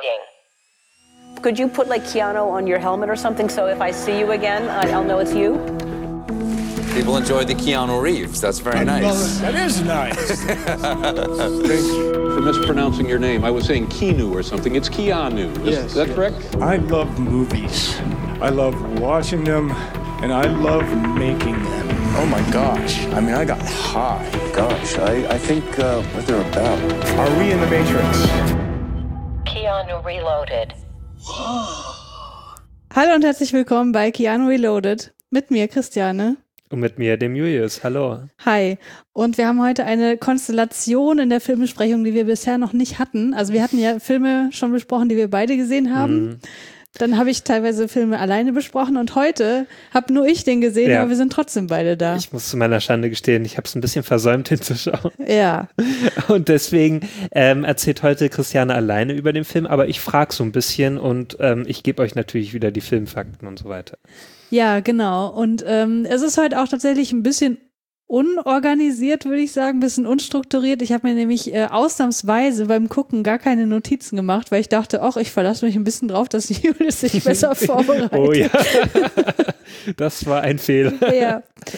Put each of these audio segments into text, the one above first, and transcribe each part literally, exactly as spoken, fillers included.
Reloading. Could you put like Keanu on your helmet or something so if I see you again, I'll know it's you? People enjoy the Keanu Reeves. That's very I nice. That is nice. Thank you for mispronouncing your name. I was saying Keanu or something. It's Keanu. Is Yes, that yes. correct? I love movies. I love watching them, and I love making them. Oh my gosh. I mean, I got high. Gosh, I, I think uh, what they're about. Are we in the Matrix? Keanu Reloaded. Hallo und herzlich willkommen bei Keanu Reloaded. Mit mir, Christiane. Und mit mir, dem Julius. Hallo. Hi. Und wir haben heute eine Konstellation in der Filmbesprechung, die wir bisher noch nicht hatten. Also wir hatten ja Filme schon besprochen, die wir beide gesehen haben. Mhm. Dann habe ich teilweise Filme alleine besprochen und heute habe nur ich den gesehen, ja. Aber wir sind trotzdem beide da. Ich muss zu meiner Schande gestehen, ich habe es ein bisschen versäumt hinzuschauen. Ja. Und deswegen ähm, erzählt heute Christiane alleine über den Film, aber ich frage so ein bisschen und ähm, ich gebe euch natürlich wieder die Filmfakten und so weiter. Ja, genau. Und ähm, es ist heute auch tatsächlich ein bisschen unorganisiert, würde ich sagen, ein bisschen unstrukturiert. Ich habe mir nämlich äh, ausnahmsweise beim Gucken gar keine Notizen gemacht, weil ich dachte, ach, ich verlasse mich ein bisschen drauf, dass Julius sich besser vorbereitet. Oh ja, das war ein Fehler. Ja.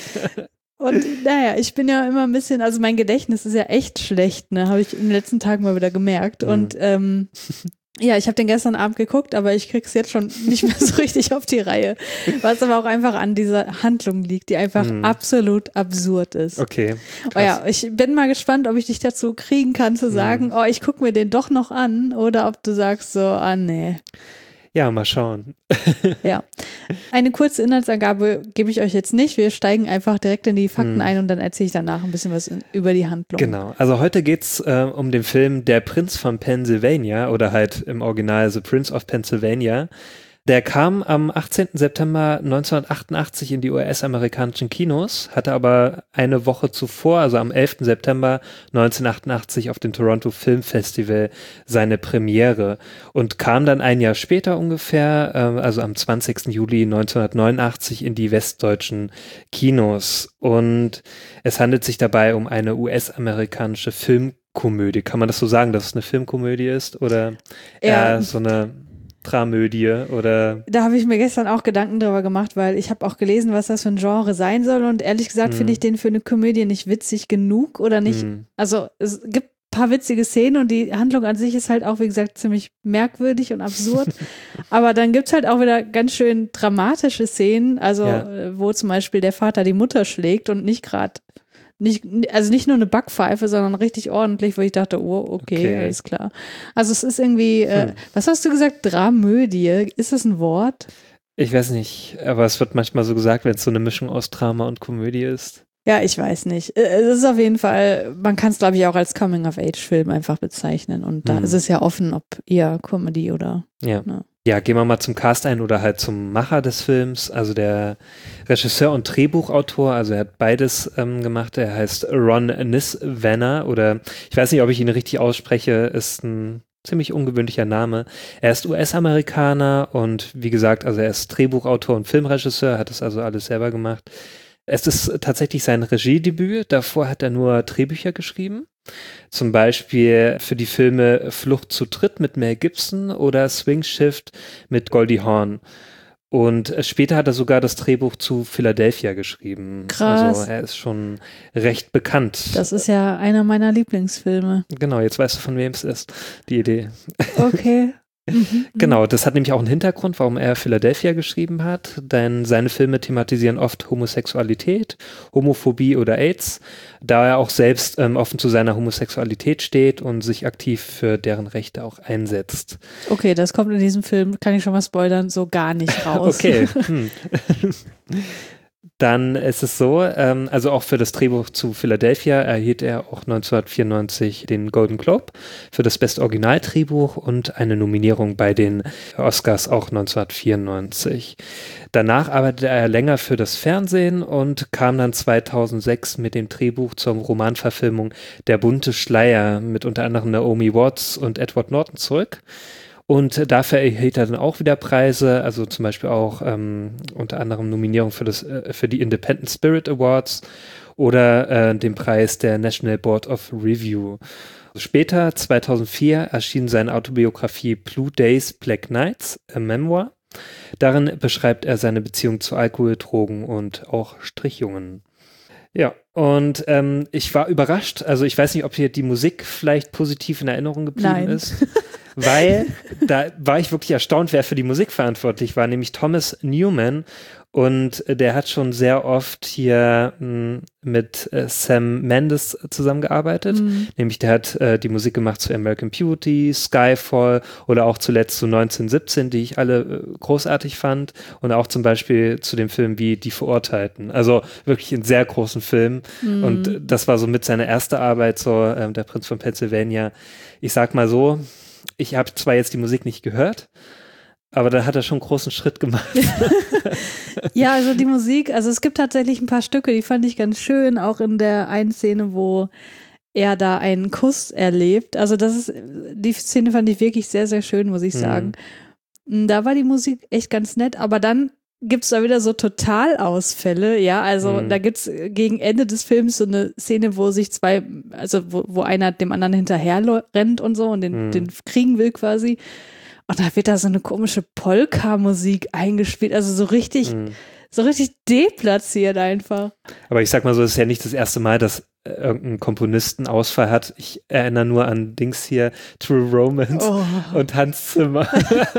Und naja, ich bin ja immer ein bisschen, also mein Gedächtnis ist ja echt schlecht, ne, habe ich in den letzten Tagen mal wieder gemerkt. Mhm. Und ähm, ja, ich habe den gestern Abend geguckt, aber ich krieg's jetzt schon nicht mehr so richtig auf die Reihe. Was aber auch einfach an dieser Handlung liegt, die einfach hm. absolut absurd ist. Okay. Krass. Oh ja, ich bin mal gespannt, ob ich dich dazu kriegen kann, zu sagen, hm. oh, ich gucke mir den doch noch an, oder ob du sagst so, ah nee. Ja, mal schauen. Ja. Eine kurze Inhaltsangabe gebe ich euch jetzt nicht. Wir steigen einfach direkt in die Fakten hm. ein und dann erzähle ich danach ein bisschen was in, über die Handlung. Genau. Also heute geht es äh, um den Film Der Prinz von Pennsylvania oder halt im Original The Prince of Pennsylvania. Der kam am achtzehnten September neunzehnhundertachtundachtzig in die U S-amerikanischen Kinos, hatte aber eine Woche zuvor, also am elften September neunzehnhundertachtundachtzig auf dem Toronto Film Festival seine Premiere und kam dann ein Jahr später ungefähr, äh, also am zwanzigsten Juli neunzehnhundertneunundachtzig in die westdeutschen Kinos. Und es handelt sich dabei um eine U S-amerikanische Filmkomödie. Kann man das so sagen, dass es eine Filmkomödie ist oder ja. eher so eine Dramödie oder? Da habe ich mir gestern auch Gedanken drüber gemacht, weil ich habe auch gelesen, was das für ein Genre sein soll und ehrlich gesagt mm. finde ich den für eine Komödie nicht witzig genug oder nicht, mm. also es gibt ein paar witzige Szenen und die Handlung an sich ist halt auch, wie gesagt, ziemlich merkwürdig und absurd, aber dann gibt es halt auch wieder ganz schön dramatische Szenen, also ja. wo zum Beispiel der Vater die Mutter schlägt und nicht gerade Nicht, also nicht nur eine Backpfeife, sondern richtig ordentlich, wo ich dachte, oh, okay, okay. alles klar. Also es ist irgendwie, äh, hm. was hast du gesagt, Dramödie, ist das ein Wort? Ich weiß nicht, aber es wird manchmal so gesagt, wenn es so eine Mischung aus Drama und Komödie ist. Ja, ich weiß nicht. Es ist auf jeden Fall, man kann es glaube ich auch als Coming-of-Age-Film einfach bezeichnen und da hm. ist es ja offen, ob eher Comedy oder ja. Ne. Ja, gehen wir mal zum Cast ein oder halt zum Macher des Films, also der Regisseur und Drehbuchautor, also er hat beides ähm, gemacht, er heißt Ron Nisvanner oder ich weiß nicht, ob ich ihn richtig ausspreche, ist ein ziemlich ungewöhnlicher Name. Er ist U S-Amerikaner und wie gesagt, also er ist Drehbuchautor und Filmregisseur, hat das also alles selber gemacht. Es ist tatsächlich sein Regiedebüt, davor hat er nur Drehbücher geschrieben. Zum Beispiel für die Filme Flucht zu dritt mit Mel Gibson oder Swing Shift mit Goldie Hawn. Und später hat er sogar das Drehbuch zu Philadelphia geschrieben. Krass. Also er ist schon recht bekannt. Das ist ja einer meiner Lieblingsfilme. Genau, jetzt weißt du, von wem es ist, die Idee. Okay. Mhm, genau, das hat nämlich auch einen Hintergrund, warum er Philadelphia geschrieben hat, denn seine Filme thematisieren oft Homosexualität, Homophobie oder AIDS, da er auch selbst ähm, offen zu seiner Homosexualität steht und sich aktiv für deren Rechte auch einsetzt. Okay, das kommt in diesem Film, kann ich schon mal spoilern, so gar nicht raus. Okay. Hm. Dann ist es so, ähm, also auch für das Drehbuch zu Philadelphia erhielt er auch neunzehnhundertvierundneunzig den Golden Globe für das beste Originaldrehbuch und eine Nominierung bei den Oscars auch neunzehnhundertvierundneunzig. Danach arbeitete er länger für das Fernsehen und kam dann zweitausendsechs mit dem Drehbuch zur Romanverfilmung Der bunte Schleier mit unter anderem Naomi Watts und Edward Norton zurück. Und dafür erhielt er dann auch wieder Preise, also zum Beispiel auch ähm, unter anderem Nominierung für, das, äh, für die Independent Spirit Awards oder äh, den Preis der National Board of Review. Später, zweitausendvier, erschien seine Autobiografie Blue Days, Black Nights, a Memoir. Darin beschreibt er seine Beziehung zu Alkohol, Drogen und auch Strichjungen. Ja, und ähm, ich war überrascht, also ich weiß nicht, ob hier die Musik vielleicht positiv in Erinnerung geblieben Nein. ist, weil da war ich wirklich erstaunt, wer für die Musik verantwortlich war, nämlich Thomas Newman. Und der hat schon sehr oft hier mh, mit äh, Sam Mendes zusammengearbeitet. Mhm. Nämlich der hat äh, die Musik gemacht zu American Beauty, Skyfall oder auch zuletzt zu neunzehn siebzehn, die ich alle äh, großartig fand. Und auch zum Beispiel zu dem Film wie Die Verurteilten. Also wirklich einen sehr großen Film. Mhm. Und das war so mit seiner erste Arbeit, so äh, Der Prinz von Pennsylvania. Ich sag mal so, ich habe zwar jetzt die Musik nicht gehört, aber da hat er schon einen großen Schritt gemacht. Ja, also die Musik, also es gibt tatsächlich ein paar Stücke, die fand ich ganz schön, auch in der einen Szene, wo er da einen Kuss erlebt. Also das ist, die Szene fand ich wirklich sehr, sehr schön, muss ich sagen. Mhm. Da war die Musik echt ganz nett, aber dann gibt es da wieder so Totalausfälle, ja, also mhm. da gibt es gegen Ende des Films so eine Szene, wo sich zwei, also wo, wo einer dem anderen hinterher rennt und so und den, mhm. den kriegen will quasi. Und da wird da so eine komische Polka-Musik eingespielt, also so richtig, mhm. so richtig deplatziert einfach. Aber ich sag mal so, es ist ja nicht das erste Mal, dass äh, irgendein Komponist einen Ausfall hat. Ich erinnere nur an Dings hier, True Romance oh. und Hans Zimmer.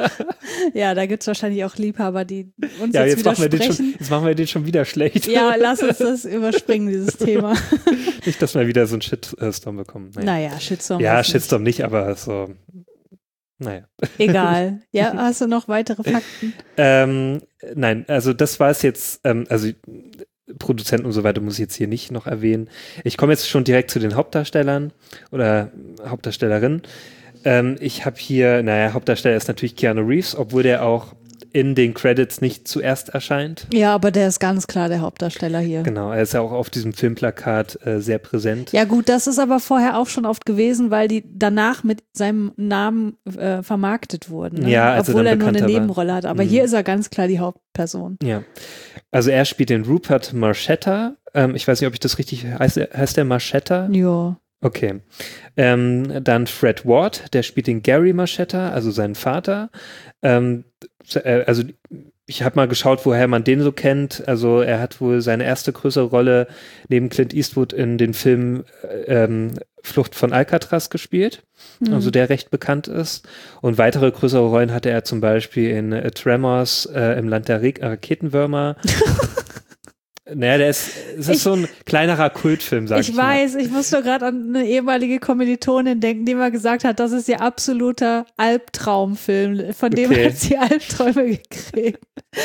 Ja, da gibt es wahrscheinlich auch Liebhaber, die uns ja, jetzt, jetzt machen wir den widersprechen. schon, jetzt machen wir den schon wieder schlecht. Ja, lass uns das überspringen, dieses Thema. Nicht, dass wir wieder so einen Shitstorm bekommen. Naja, naja Shitstorm. Ja, Shitstorm nicht, aber so... Naja. Egal. Ja, hast du noch weitere Fakten? ähm, nein, also das war es jetzt, ähm, also Produzenten und so weiter muss ich jetzt hier nicht noch erwähnen. Ich komme jetzt schon direkt zu den Hauptdarstellern oder Hauptdarstellerinnen. Ähm, ich habe hier, naja, Hauptdarsteller ist natürlich Keanu Reeves, obwohl der auch in den Credits nicht zuerst erscheint. Ja, aber der ist ganz klar der Hauptdarsteller hier. Genau, er ist ja auch auf diesem Filmplakat äh, sehr präsent. Ja gut, das ist aber vorher auch schon oft gewesen, weil die danach mit seinem Namen äh, vermarktet wurden. Ne? Ja, also obwohl er nur eine war. Nebenrolle hat. Aber mhm. hier ist er ganz klar die Hauptperson. Ja, also er spielt den Rupert Marchetta. Ähm, ich weiß nicht, ob ich das richtig, heißt, heißt der Marchetta? Ja. Okay. Ähm, dann Fred Ward, der spielt den Gary Marchetta, also seinen Vater. Ähm, also ich habe mal geschaut, woher man den so kennt. Also er hat wohl seine erste größere Rolle neben Clint Eastwood in den Film ähm, Flucht von Alcatraz gespielt, mhm. also der recht bekannt ist. Und weitere größere Rollen hatte er zum Beispiel in äh, Tremors, äh, im Land der Ra- Raketenwürmer. Naja, der ist, es ist ich, so ein kleinerer Kultfilm, sag ich, ich mal. Ich weiß, ich muss nur gerade an eine ehemalige Kommilitonin denken, die mal gesagt hat, das ist ihr absoluter Albtraumfilm, von dem okay. hat sie Albträume gekriegt.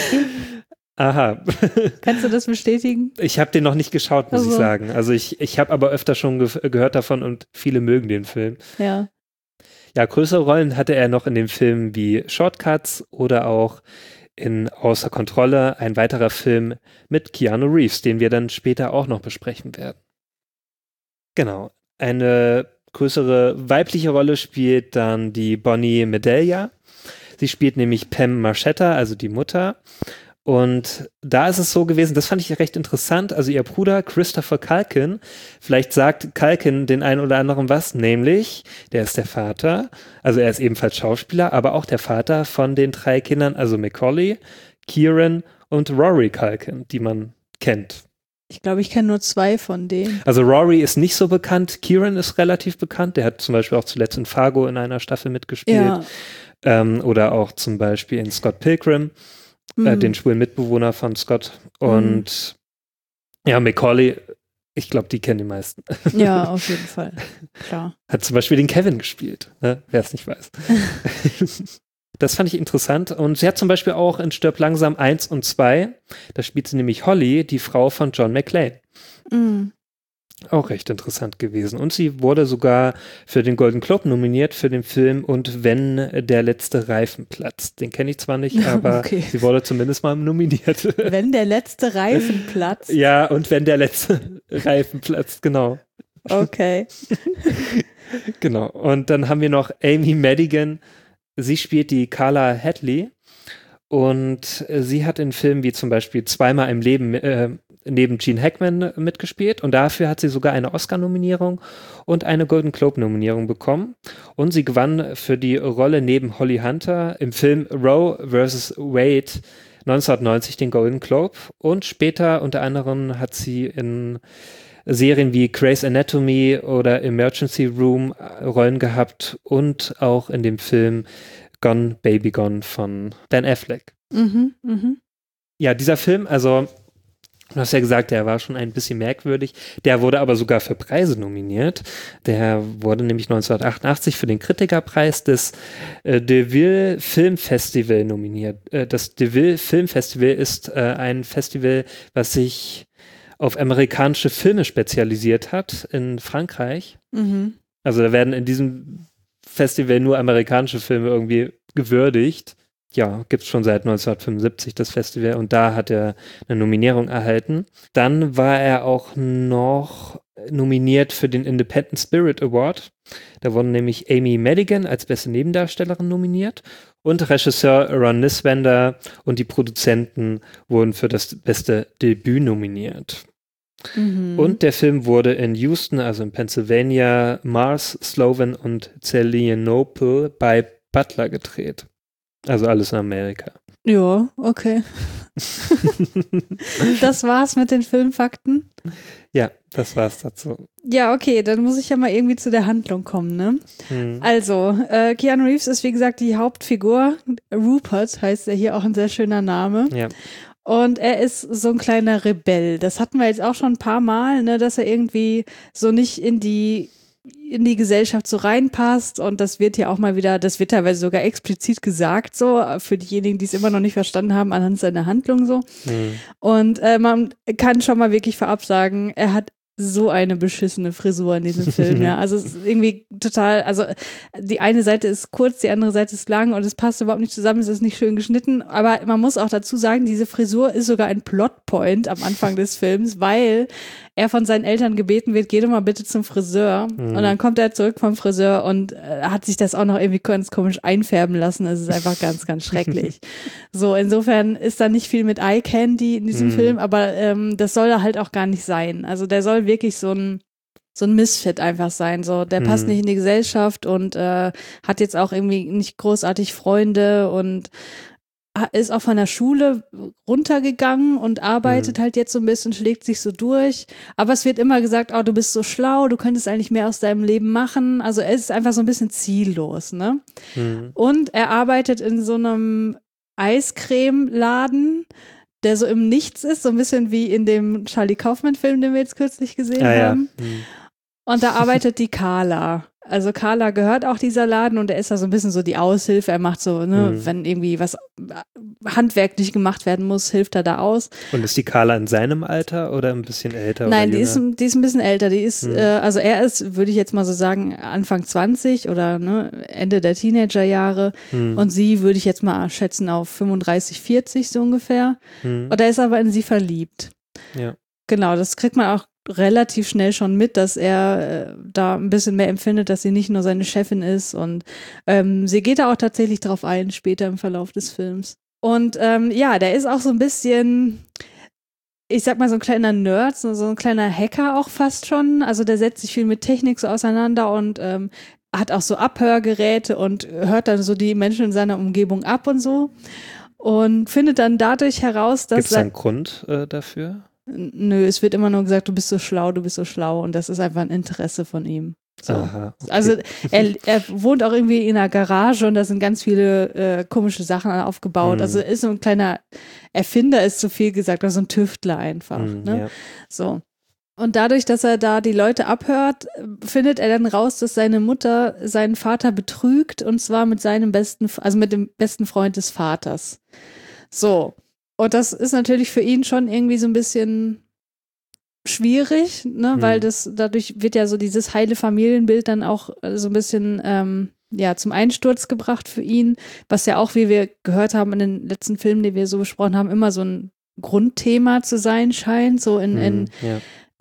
Aha. Kannst du das bestätigen? Ich habe den noch nicht geschaut, muss also. ich sagen. Also ich, ich habe aber öfter schon ge- gehört davon und viele mögen den Film. Ja. Ja, größere Rollen hatte er noch in den Filmen wie Shortcuts oder auch in Außer Kontrolle, ein weiterer Film mit Keanu Reeves, den wir dann später auch noch besprechen werden. Genau. Eine größere weibliche Rolle spielt dann die Bonnie Medelia. Sie spielt nämlich Pam Marchetta, also die Mutter. Und da ist es so gewesen, das fand ich recht interessant, also ihr Bruder Christopher Culkin, vielleicht sagt Culkin den einen oder anderen was, nämlich, der ist der Vater, also er ist ebenfalls Schauspieler, aber auch der Vater von den drei Kindern, also Macaulay, Kieran und Rory Culkin, die man kennt. Ich glaube, ich kenne nur zwei von denen. Also Rory ist nicht so bekannt, Kieran ist relativ bekannt, der hat zum Beispiel auch zuletzt in Fargo in einer Staffel mitgespielt, ja. ähm, oder auch zum Beispiel in Scott Pilgrim. Äh, den schwulen Mitbewohner von Scott. Und mhm. ja, Macaulay, ich glaube, die kennen die meisten. Ja, auf jeden Fall. Klar. Hat zum Beispiel den Kevin gespielt, ne? Wer es nicht weiß. Das fand ich interessant. Und sie hat zum Beispiel auch in Stirb langsam eins und zwei, da spielt sie nämlich Holly, die Frau von John McClane. Mhm. Auch recht interessant gewesen. Und sie wurde sogar für den Golden Globe nominiert für den Film Und wenn der letzte Reifen platzt. Den kenne ich zwar nicht, aber okay. Sie wurde zumindest mal nominiert. Wenn der letzte Reifen platzt? Ja, und wenn der letzte Reifen platzt, genau. Okay. Genau. Und dann haben wir noch Amy Madigan. Sie spielt die Carla Hadley. Und sie hat in Filmen wie zum Beispiel Zweimal im Leben äh, neben Gene Hackman mitgespielt und dafür hat sie sogar eine Oscar-Nominierung und eine Golden Globe-Nominierung bekommen und sie gewann für die Rolle neben Holly Hunter im Film Roe versus Wade neunzehnhundertneunzig den Golden Globe und später unter anderem hat sie in Serien wie Grey's Anatomy oder Emergency Room Rollen gehabt und auch in dem Film Gone Baby Gone von Dan Affleck. Mhm, mhm. Ja, dieser Film, also du hast ja gesagt, der war schon ein bisschen merkwürdig. Der wurde aber sogar für Preise nominiert. Der wurde nämlich neunzehnhundertachtundachtzig für den Kritikerpreis des äh, Deauville Film Festival nominiert. Äh, das Deauville Film Festival ist äh, ein Festival, was sich auf amerikanische Filme spezialisiert hat in Frankreich. Mhm. Also da werden in diesem Festival nur amerikanische Filme irgendwie gewürdigt. Ja, gibt es schon seit neunzehnhundertfünfundsiebzig das Festival und da hat er eine Nominierung erhalten. Dann war er auch noch nominiert für den Independent Spirit Award. Da wurden nämlich Amy Madigan als beste Nebendarstellerin nominiert und Regisseur Ron Nisbender und die Produzenten wurden für das beste Debüt nominiert. Mhm. Und der Film wurde in Houston, also in Pennsylvania, Mars, Sloven und Zelienople bei Butler gedreht. Also alles in Amerika. Ja, okay. Das war's mit den Filmfakten? Ja, das war's dazu. Ja, okay, dann muss ich ja mal irgendwie zu der Handlung kommen, ne? Hm. Also, äh, Keanu Reeves ist wie gesagt die Hauptfigur. Rupert heißt er hier, auch ein sehr schöner Name. Ja. Und er ist so ein kleiner Rebell. Das hatten wir jetzt auch schon ein paar Mal, ne, dass er irgendwie so nicht in die in die Gesellschaft so reinpasst und das wird ja auch mal wieder, das wird teilweise sogar explizit gesagt, so für diejenigen, die es immer noch nicht verstanden haben, anhand seiner Handlung so. Mhm. Und äh, man kann schon mal wirklich vorab sagen, er hat so eine beschissene Frisur in diesem Film, ja. Also es ist irgendwie total, also die eine Seite ist kurz, die andere Seite ist lang und es passt überhaupt nicht zusammen, es ist nicht schön geschnitten, aber man muss auch dazu sagen, diese Frisur ist sogar ein Plotpoint am Anfang des Films, weil er von seinen Eltern gebeten wird, geh doch mal bitte zum Friseur. Mhm. Und dann kommt er zurück vom Friseur und äh, hat sich das auch noch irgendwie ganz komisch einfärben lassen. Es ist einfach ganz, ganz schrecklich. So, insofern ist da nicht viel mit Eye Candy in diesem mhm. Film, aber ähm, das soll er halt auch gar nicht sein. Also der soll wirklich so ein so ein Misfit einfach sein. So, der mhm. passt nicht in die Gesellschaft und äh, hat jetzt auch irgendwie nicht großartig Freunde und ist auch von der Schule runtergegangen und arbeitet mhm. halt jetzt so ein bisschen, schlägt sich so durch. Aber es wird immer gesagt, oh, du bist so schlau, du könntest eigentlich mehr aus deinem Leben machen. Also er ist einfach so ein bisschen ziellos, ne? Mhm. Und er arbeitet in so einem Eiscreme-Laden, der so im Nichts ist, so ein bisschen wie in dem Charlie Kaufman-Film, den wir jetzt kürzlich gesehen ah, haben. Ja. Mhm. Und da arbeitet die Carla. Also Carla gehört auch dieser Laden und er ist da so ein bisschen so die Aushilfe. Er macht so, ne, mhm. wenn irgendwie was handwerklich gemacht werden muss, hilft er da aus. Und ist die Carla in seinem Alter oder ein bisschen älter? Nein, oder die ist, die ist ein bisschen älter. Die ist, mhm. äh, also er ist, würde ich jetzt mal so sagen, Anfang zwanzig oder ne, Ende der Teenagerjahre. Mhm. Und sie würde ich jetzt mal schätzen auf fünfunddreißig, vierzig so ungefähr. Mhm. Und er ist aber in sie verliebt. Ja. Genau, das kriegt man auch relativ schnell schon mit, dass er äh, da ein bisschen mehr empfindet, dass sie nicht nur seine Chefin ist und ähm, sie geht da auch tatsächlich drauf ein, später im Verlauf des Films. Und ähm, ja, der ist auch so ein bisschen, ich sag mal so ein kleiner Nerd, so, so ein kleiner Hacker auch fast schon, also der setzt sich viel mit Technik so auseinander und ähm, hat auch so Abhörgeräte und hört dann so die Menschen in seiner Umgebung ab und so und findet dann dadurch heraus, dass... Gibt es einen Grund äh, dafür? Nö, es wird immer nur gesagt, du bist so schlau, du bist so schlau und das ist einfach ein Interesse von ihm. So. Aha, okay. Also er, er wohnt auch irgendwie in einer Garage und da sind ganz viele äh, komische Sachen aufgebaut. Mhm. Also er ist so ein kleiner Erfinder, ist zu viel gesagt, also ein Tüftler einfach. Mhm, ne? ja. So. Und dadurch, dass er da die Leute abhört, findet er dann raus, dass seine Mutter seinen Vater betrügt und zwar mit seinem besten, also mit dem besten Freund des Vaters. So. Und das ist natürlich für ihn schon irgendwie so ein bisschen schwierig, ne, mhm. weil das, dadurch wird ja so dieses heile Familienbild dann auch so ein bisschen, ähm, ja, zum Einsturz gebracht für ihn, was ja auch, wie wir gehört haben in den letzten Filmen, die wir so besprochen haben, immer so ein Grundthema zu sein scheint, so in, mhm, in ja.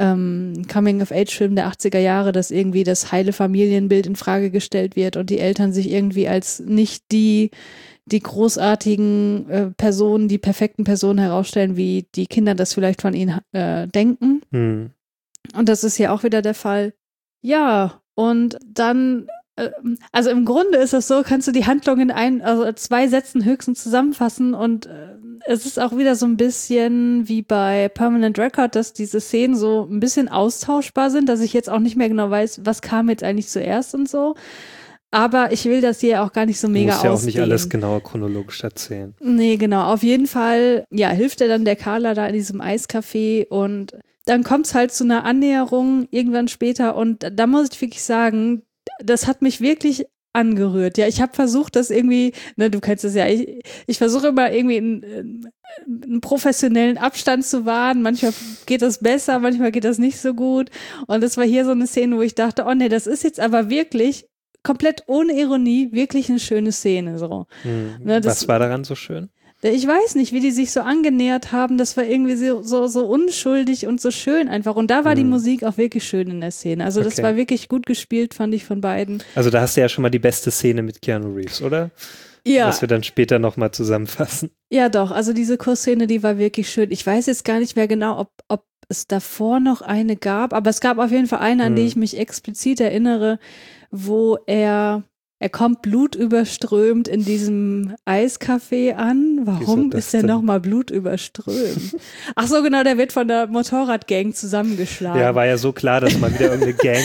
ähm, Coming-of-Age-Film der achtziger Jahre, dass irgendwie das heile Familienbild in Frage gestellt wird und die Eltern sich irgendwie als nicht die, die großartigen äh, Personen, die perfekten Personen herausstellen, wie die Kinder das vielleicht von ihnen äh, denken. Hm. Und das ist hier auch wieder der Fall. Ja, und dann, äh, also im Grunde ist es so, kannst du die Handlung in ein, also zwei Sätzen höchstens zusammenfassen und äh, es ist auch wieder so ein bisschen wie bei Permanent Record, dass diese Szenen so ein bisschen austauschbar sind, dass ich jetzt auch nicht mehr genau weiß, was kam jetzt eigentlich zuerst und so. Aber ich will das hier auch gar nicht so mega ausdehnen. Du musst ja auch nicht alles genau chronologisch erzählen. Nee, genau. Auf jeden Fall, ja, hilft er dann der Carla da in diesem Eiscafé und dann kommt es halt zu einer Annäherung irgendwann später und da muss ich wirklich sagen, das hat mich wirklich angerührt. Ja, ich habe versucht, das irgendwie, ne, du kennst es ja, ich, ich versuche immer irgendwie einen, einen professionellen Abstand zu wahren. Manchmal geht das besser, manchmal geht das nicht so gut. Und das war hier so eine Szene, wo ich dachte, oh nee, das ist jetzt aber wirklich komplett ohne Ironie wirklich eine schöne Szene. So. Hm. Ne, das, Was war daran so schön? Ich weiß nicht, wie die sich so angenähert haben. Das war irgendwie so, so, so unschuldig und so schön einfach. Und da war hm. die Musik auch wirklich schön in der Szene. Also das okay. war wirklich gut gespielt, fand ich von beiden. Also da hast du ja schon mal die beste Szene mit Keanu Reeves, oder? Ja. Was wir dann später nochmal zusammenfassen. Ja doch, also diese Kursszene, die war wirklich schön. Ich weiß jetzt gar nicht mehr genau, ob, ob es davor noch eine gab, aber es gab auf jeden Fall eine, an hm. die ich mich explizit erinnere, wo er... Er kommt blutüberströmt in diesem Eiscafé an. Warum ist der nochmal blutüberströmt? Ach so, genau, der wird von der Motorradgang zusammengeschlagen. Ja, war ja so klar, dass mal wieder irgendeine Gang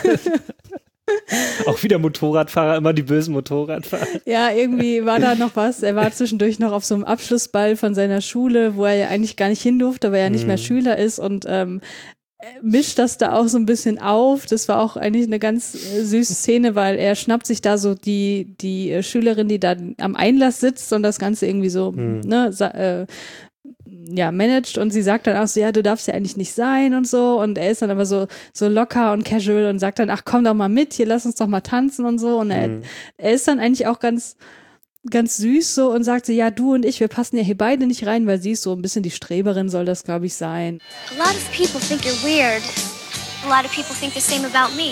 auch wieder Motorradfahrer, immer die bösen Motorradfahrer. Ja, irgendwie war da noch was. Er war zwischendurch noch auf so einem Abschlussball von seiner Schule, wo er ja eigentlich gar nicht hin durfte, weil er nicht mehr Schüler ist und ähm, mischt das da auch so ein bisschen auf. Das war auch eigentlich eine ganz äh, süße Szene, weil er schnappt sich da so die, die äh, Schülerin, die da am Einlass sitzt und das Ganze irgendwie so, hm. ne, sa- äh, ja, managt und sie sagt dann auch so, ja, du darfst ja eigentlich nicht sein und so und er ist dann aber so, so locker und casual und sagt dann, ach, komm doch mal mit, hier, lass uns doch mal tanzen und so und er, hm. er ist dann eigentlich auch ganz ganz süß so und sagt so, ja, du und ich, wir passen ja hier beide nicht rein, weil sie ist so ein bisschen die Streberin, soll das, glaube ich, sein. A lot of people think you're weird. A lot of people think the same about me.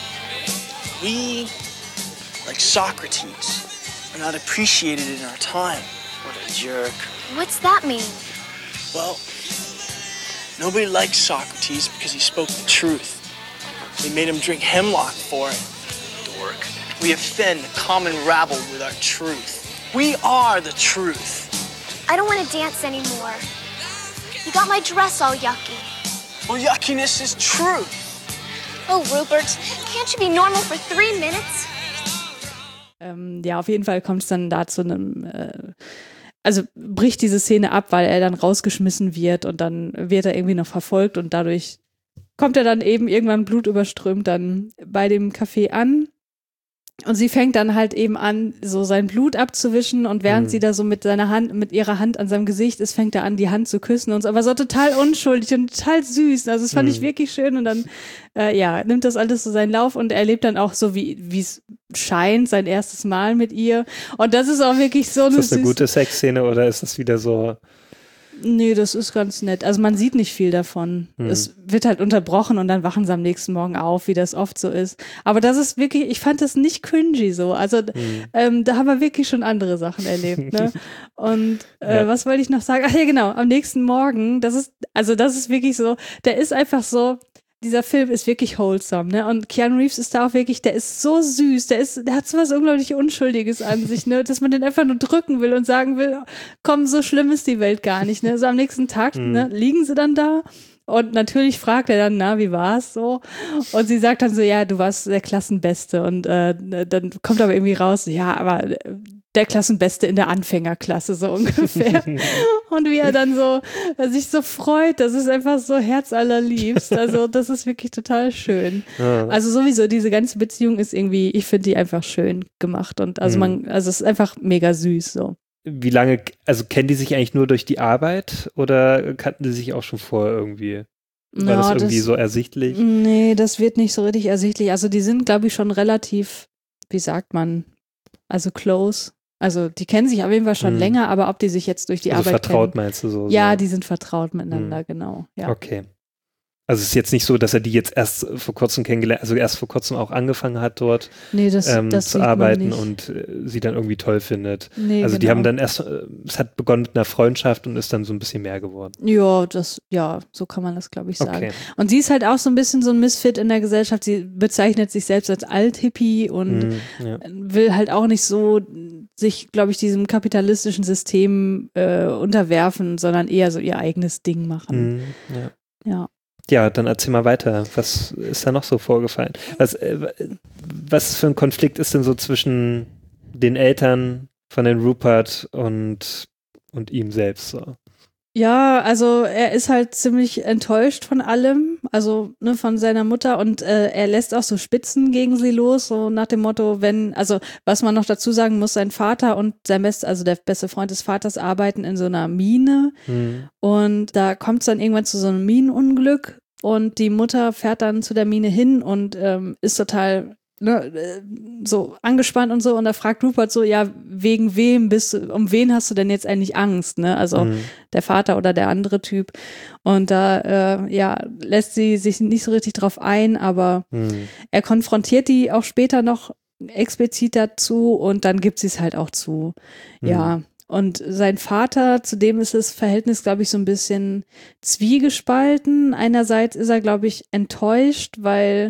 We, like Socrates, are not appreciated in our time. What a jerk. What's that mean? Well, nobody liked Socrates because he spoke the truth. They made him drink hemlock for it. Dork. We offend the common rabble with our truth. We are the truth. I don't want to dance anymore. You got my dress all yucky. Well, yuckiness is truth. Oh, Rupert, can't you be normal for three minutes? Ähm, ja, auf jeden Fall kommt es dann da zu einem, äh, also bricht diese Szene ab, weil er dann rausgeschmissen wird und dann wird er irgendwie noch verfolgt und dadurch kommt er dann eben irgendwann blutüberströmt dann bei dem Café an. Und sie fängt dann halt eben an, so sein Blut abzuwischen und während mhm. sie da so mit seiner Hand, mit ihrer Hand an seinem Gesicht ist, fängt er an, die Hand zu küssen und so, aber so total unschuldig und total süß. Also das fand mhm. ich wirklich schön und dann, äh, ja, nimmt das alles so seinen Lauf und er lebt dann auch so, wie wie es scheint, sein erstes Mal mit ihr. Und das ist auch wirklich so eine Ist das eine süße gute Sexszene oder ist das wieder so... Nee, das ist ganz nett. Also man sieht nicht viel davon. Hm. Es wird halt unterbrochen und dann wachen sie am nächsten Morgen auf, wie das oft so ist. Aber das ist wirklich, ich fand das nicht cringy so. Also hm. ähm, da haben wir wirklich schon andere Sachen erlebt. Ne? Und äh, ja. was wollte ich noch sagen? Ach ja, genau, am nächsten Morgen, das ist, also das ist wirklich so, der ist einfach so, dieser Film ist wirklich wholesome, ne? Und Keanu Reeves ist da auch wirklich, der ist so süß, der ist, der hat so was unglaublich Unschuldiges an sich, ne? Dass man den einfach nur drücken will und sagen will, komm, so schlimm ist die Welt gar nicht, ne? So am nächsten Tag, mhm. ne, liegen sie dann da und natürlich fragt er dann, na, wie war's so? Und sie sagt dann so, ja, du warst der Klassenbeste und äh, dann kommt aber irgendwie raus, ja, aber der Klassenbeste in der Anfängerklasse, so ungefähr. Und wie er dann so, er sich so freut, das ist einfach so herzallerliebst. Also das ist wirklich total schön. Ja. Also sowieso, diese ganze Beziehung ist irgendwie, ich finde die einfach schön gemacht und also man, also es ist einfach mega süß so. Wie lange, also kennen die sich eigentlich nur durch die Arbeit oder kannten die sich auch schon vorher irgendwie? War ja, das irgendwie das, so ersichtlich? Nee, das wird nicht so richtig ersichtlich. Also die sind, glaube ich, schon relativ, wie sagt man, also close. Also die kennen sich auf jeden Fall schon hm. länger, aber ob die sich jetzt durch die also Arbeit vertraut kennen, meinst du so? Ja, so. die sind vertraut miteinander, hm. genau. Ja. Okay. Also es ist jetzt nicht so, dass er die jetzt erst vor kurzem kennengelernt, also erst vor kurzem auch angefangen hat, dort nee, das, ähm, das zu arbeiten und äh, sie dann irgendwie toll findet. Nee, also genau. die haben dann erst, äh, es hat begonnen mit einer Freundschaft und ist dann so ein bisschen mehr geworden. Ja, das, ja, so kann man das, glaube ich, sagen. Okay. Und sie ist halt auch so ein bisschen so ein Misfit in der Gesellschaft. Sie bezeichnet sich selbst als Alt-Hippie und Mhm, ja. will halt auch nicht so sich, glaube ich, diesem kapitalistischen System äh, unterwerfen, sondern eher so ihr eigenes Ding machen. Mhm, ja. Ja. Ja, dann erzähl mal weiter. Was ist da noch so vorgefallen? Was, äh, was für ein Konflikt ist denn so zwischen den Eltern von den Rupert und, und ihm selbst so? Ja, also er ist halt ziemlich enttäuscht von allem, also ne, von seiner Mutter und äh, er lässt auch so Spitzen gegen sie los, so nach dem Motto, wenn, also was man noch dazu sagen muss, sein Vater und sein best, also der beste Freund des Vaters arbeiten in so einer Mine Hm. und da kommt es dann irgendwann zu so einem Minenunglück und die Mutter fährt dann zu der Mine hin und ähm, ist total Ne, so angespannt und so und da fragt Rupert so, ja, wegen wem bist du, um wen hast du denn jetzt eigentlich Angst, ne, also Mhm. der Vater oder der andere Typ und da, äh, ja, lässt sie sich nicht so richtig drauf ein, aber Mhm. er konfrontiert die auch später noch explizit dazu und dann gibt sie es halt auch zu, Mhm. ja. Und sein Vater, zu dem ist das Verhältnis, glaube ich, so ein bisschen zwiegespalten. Einerseits ist er, glaube ich, enttäuscht, weil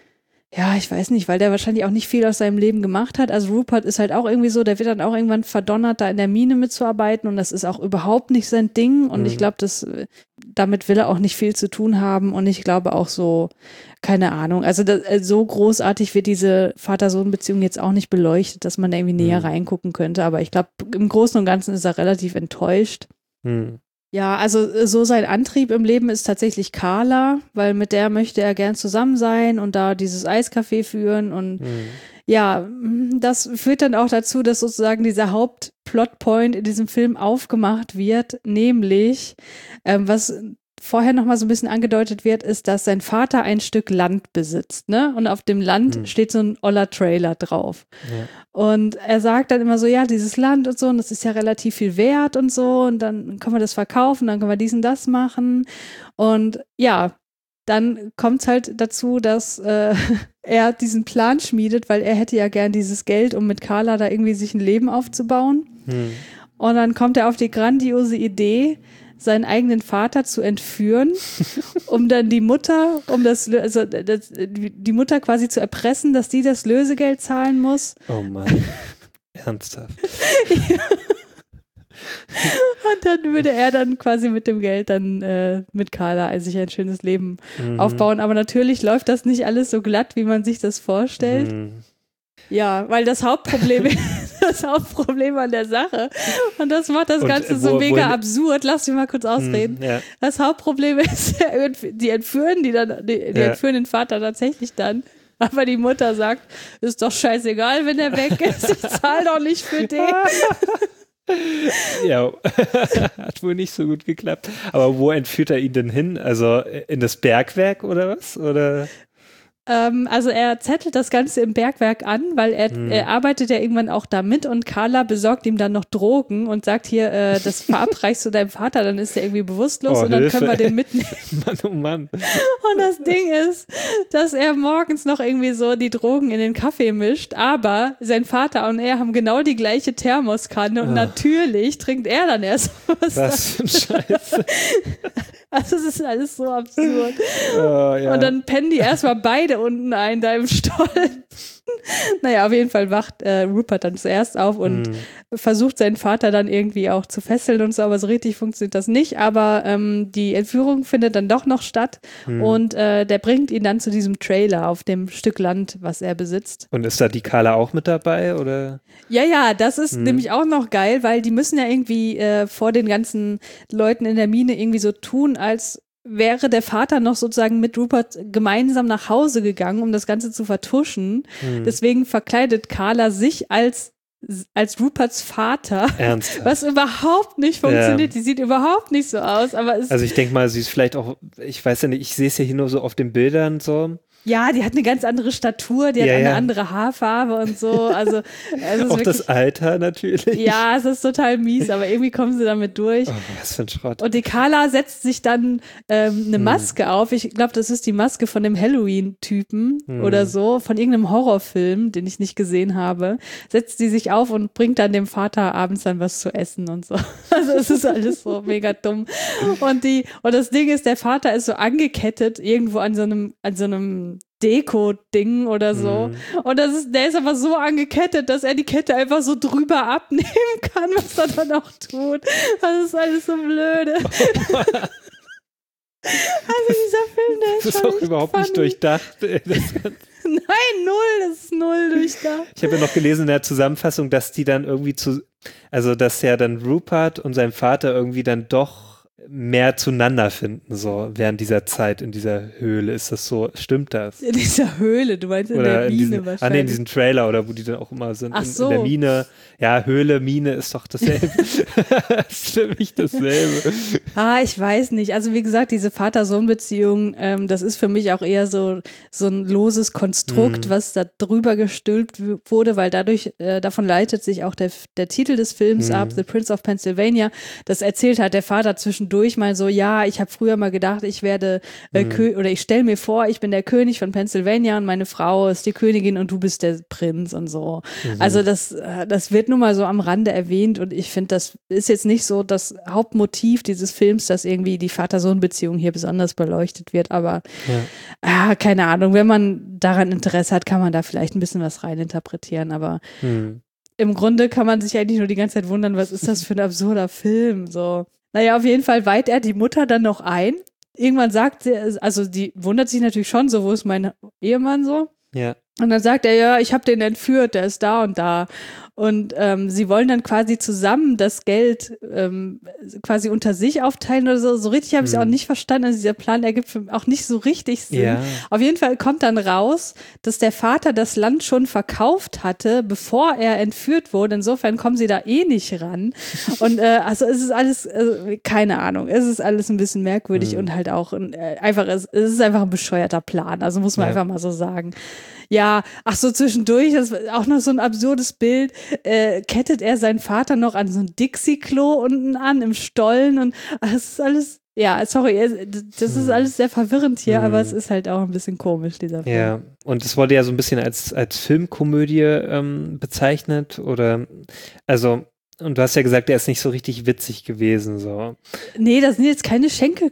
ja, ich weiß nicht, weil der wahrscheinlich auch nicht viel aus seinem Leben gemacht hat. Also Rupert ist halt auch irgendwie so, der wird dann auch irgendwann verdonnert, da in der Mine mitzuarbeiten und das ist auch überhaupt nicht sein Ding und Mhm. ich glaube, das damit will er auch nicht viel zu tun haben und ich glaube auch so, keine Ahnung, also das, so großartig wird diese Vater-Sohn-Beziehung jetzt auch nicht beleuchtet, dass man da irgendwie näher Mhm. reingucken könnte, aber ich glaube, im Großen und Ganzen ist er relativ enttäuscht. Mhm. Ja, also so sein Antrieb im Leben ist tatsächlich Carla, weil mit der möchte er gern zusammen sein und da dieses Eiscafé führen und Mhm. ja, das führt dann auch dazu, dass sozusagen dieser Hauptplotpoint in diesem Film aufgemacht wird, nämlich ähm, was vorher noch mal so ein bisschen angedeutet wird, ist, dass sein Vater ein Stück Land besitzt, ne? Und auf dem Land Mhm. steht so ein oller Trailer drauf. Ja. Und er sagt dann immer so, ja, dieses Land und so, und das ist ja relativ viel wert und so, und dann können wir das verkaufen, dann können wir dies und das machen. Und ja, dann kommt es halt dazu, dass äh, er diesen Plan schmiedet, weil er hätte ja gern dieses Geld, um mit Carla da irgendwie sich ein Leben aufzubauen. Mhm. Und dann kommt er auf die grandiose Idee, seinen eigenen Vater zu entführen, um dann die Mutter, um das, also das, die Mutter quasi zu erpressen, dass die das Lösegeld zahlen muss. Oh Mann. Ernsthaft. Und dann würde er dann quasi mit dem Geld dann äh, mit Carla sich ein schönes Leben Mhm. aufbauen. Aber natürlich läuft das nicht alles so glatt, wie man sich das vorstellt. Mhm. Ja, weil das Hauptproblem das Hauptproblem an der Sache und das macht das Und, Ganze äh, so wo- mega wohin- absurd. Lass mich mal kurz ausreden. Mhm, ja. Das Hauptproblem ist, die entführen die dann, die, die Ja. entführen den Vater tatsächlich dann. Aber die Mutter sagt, ist doch scheißegal, wenn er weg ist. Ich zahle doch nicht für den. Ja, hat wohl nicht so gut geklappt. Aber wo entführt er ihn denn hin? Also in das Bergwerk oder was? Oder? Ähm, also er zettelt das Ganze im Bergwerk an, weil er, Hm. er arbeitet ja irgendwann auch da mit und Carla besorgt ihm dann noch Drogen und sagt hier, äh, das verabreichst du deinem Vater, dann ist er irgendwie bewusstlos Oh, und dann Hilfe, können wir ey. den mitnehmen. Mann, oh Mann. Und das Ding ist, dass er morgens noch irgendwie so die Drogen in den Kaffee mischt, aber sein Vater und er haben genau die gleiche Thermoskanne und Ah. natürlich trinkt er dann erst was. Was für ein Scheiß. Also es ist alles so absurd. Oh, ja. Und dann pennen die erstmal beide unten ein, da im Stollen. Naja, auf jeden Fall wacht äh, Rupert dann zuerst auf und Mhm. versucht seinen Vater dann irgendwie auch zu fesseln und so, aber so richtig funktioniert das nicht. Aber ähm, die Entführung findet dann doch noch statt Mhm. und äh, der bringt ihn dann zu diesem Trailer auf dem Stück Land, was er besitzt. Und ist da die Carla auch mit dabei? Oder? Ja, ja, das ist Mhm. nämlich auch noch geil, weil die müssen ja irgendwie äh, vor den ganzen Leuten in der Mine irgendwie so tun, als wäre der Vater noch sozusagen mit Rupert gemeinsam nach Hause gegangen, um das Ganze zu vertuschen. Mhm. Deswegen verkleidet Carla sich als als Ruperts Vater, Ernsthaft? was überhaupt nicht funktioniert. Die sieht überhaupt nicht so aus, aber es Also ich denke mal, sie ist vielleicht auch, ich weiß ja nicht, ich sehe es ja hier nur so auf den Bildern so, Ja, die hat eine ganz andere Statur, die hat Ja, eine ja. andere Haarfarbe und so. Also, es ist Auch wirklich, das Alter natürlich. ja, es ist total mies, aber irgendwie kommen sie damit durch. Oh, was für ein Schrott. Und die Carla setzt sich dann ähm, eine Maske auf. Ich glaube, das ist die Maske von dem Halloween-Typen Hm. oder so, von irgendeinem Horrorfilm, den ich nicht gesehen habe. Setzt sie sich auf und bringt dann dem Vater abends dann was zu essen und so. Also es ist alles so mega dumm. Und die, und das Ding ist, der Vater ist so angekettet irgendwo an so einem, an so einem Deko-Ding oder so. Mhm. Und das ist, der ist aber so angekettet, dass er die Kette einfach so drüber abnehmen kann, was er dann auch tut. Das ist alles so blöde. Also dieser Film, der ist, Das ist schon auch echt überhaupt funny. nicht durchdacht. ey. Das Nein, null, das ist null durchdacht. Ich habe ja noch gelesen in der Zusammenfassung, dass die dann irgendwie zu, also dass ja dann Rupert und sein Vater irgendwie dann doch mehr zueinander finden, so während dieser Zeit in dieser Höhle. Ist das so? Stimmt das? In dieser Höhle, du meinst in Oder der in Mine diesen, wahrscheinlich. ah, nee, in diesem Trailer oder wo die dann auch immer sind. Ach in, so. in der Mine. Ja, Höhle, Mine ist doch dasselbe. ist für mich dasselbe. Ah, ich weiß nicht. Also wie gesagt, diese Vater-Sohn-Beziehung, ähm, das ist für mich auch eher so, so ein loses Konstrukt, Mhm. was da drüber gestülpt w- wurde, weil dadurch, äh, davon leitet sich auch der, der Titel des Films Mhm. ab, The Prince of Pennsylvania. Das erzählt halt der Vater zwischendurch mal so, ja, ich habe früher mal gedacht, ich werde äh, Mhm. Kö- oder ich stelle mir vor, ich bin der König von Pennsylvania und meine Frau ist die Königin und du bist der Prinz und so. Mhm. Also das, äh, das wird nur mal so am Rande erwähnt und ich finde, das ist jetzt nicht so das Hauptmotiv dieses Films, dass irgendwie die Vater-Sohn-Beziehung hier besonders beleuchtet wird, aber Ja. ah, keine Ahnung, wenn man daran Interesse hat, kann man da vielleicht ein bisschen was reininterpretieren, aber Hm. im Grunde kann man sich eigentlich nur die ganze Zeit wundern, was ist das für ein absurder Film, so. Naja, auf jeden Fall weiht er die Mutter dann noch ein. Irgendwann sagt sie, also die wundert sich natürlich schon so, wo ist mein Ehemann so? Ja. Und dann sagt er, ja, ich habe den entführt, der ist da und da. Und ähm, sie wollen dann quasi zusammen das Geld ähm, quasi unter sich aufteilen oder so. So richtig habe ich es Hm. auch nicht verstanden. Also dieser Plan ergibt für mich auch nicht so richtig Sinn. Ja. Auf jeden Fall kommt dann raus, dass der Vater das Land schon verkauft hatte, bevor er entführt wurde. Insofern kommen sie da eh nicht ran. Und äh, also es ist alles, äh, keine Ahnung, es ist alles ein bisschen merkwürdig Hm. und halt auch ein, äh, einfach, es, es ist einfach ein bescheuerter Plan. Also muss man Ja. einfach mal so sagen. Ja, ach so, zwischendurch, das ist auch noch so ein absurdes Bild, äh, kettet er seinen Vater noch an so ein Dixie-Klo unten an, im Stollen und ach, das ist alles, ja, sorry, äh, das ist alles sehr verwirrend hier, Hm. aber es ist halt auch ein bisschen komisch, dieser Film. Ja, und es wurde ja so ein bisschen als, als Filmkomödie ähm, bezeichnet oder, also, und du hast ja gesagt, der ist nicht so richtig witzig gewesen, so. Nee, da sind jetzt keine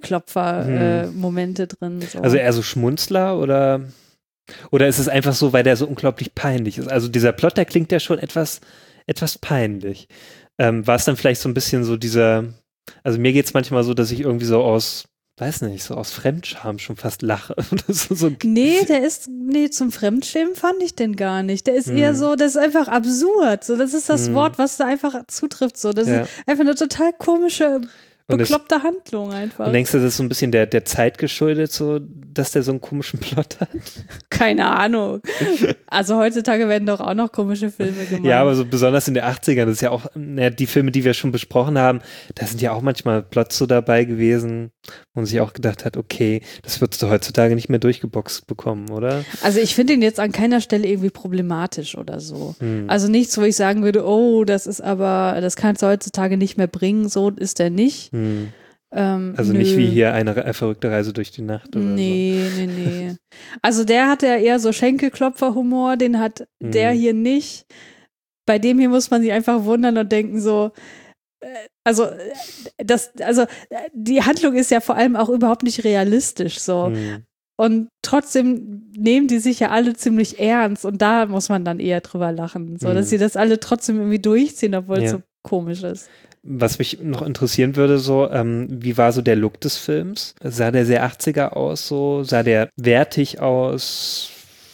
Schenkelklopfer-Momente drin. So. Also eher so Schmunzler oder, oder ist es einfach so, weil der so unglaublich peinlich ist? Also dieser Plot, der klingt ja schon etwas, etwas peinlich. Ähm, war es dann vielleicht so ein bisschen so dieser, also mir geht es manchmal so, dass ich irgendwie so aus, weiß nicht, so aus Fremdscham schon fast lache. so, so. Nee, der ist, nee, zum Fremdschämen fand ich den gar nicht. Der ist Hm. eher so, das ist einfach absurd. So, das ist das Hm. Wort, was da einfach zutrifft. So, das Ja. ist einfach eine total komische, Und es- bekloppte Handlung einfach. Und denkst du, das ist so ein bisschen der, der Zeit geschuldet, so, dass der so einen komischen Plot hat? Keine Ahnung. Also heutzutage werden doch auch noch komische Filme gemacht. Ja, aber so besonders in den achtzigern, das ist ja auch, naja, die Filme, die wir schon besprochen haben, da sind ja auch manchmal Plots so dabei gewesen, wo man sich auch gedacht hat, okay, das würdest du heutzutage nicht mehr durchgeboxt bekommen, oder? Also ich finde ihn jetzt an keiner Stelle irgendwie problematisch oder so. Hm. Also nichts, wo ich sagen würde, oh, das ist aber, das kannst du heutzutage nicht mehr bringen, so ist er nicht. Hm. Ähm, Also nö. nicht wie hier eine Re- verrückte Reise durch die Nacht oder Nee, nee, nee. Also der hat ja eher so Schenkelklopfer-Humor, den hat Mhm. der hier nicht. Bei dem hier muss man sich einfach wundern und denken so, äh, also äh, das, also äh, die Handlung ist ja vor allem auch überhaupt nicht realistisch so. so. Hm. Und trotzdem nehmen die sich ja alle ziemlich ernst und da muss man dann eher drüber lachen, so Mhm. dass sie das alle trotzdem irgendwie durchziehen, obwohl es Ja. so komisch ist. Was mich noch interessieren würde, so, ähm, wie war so der Look des Films? Sah der sehr achtziger aus, so? Sah der wertig aus?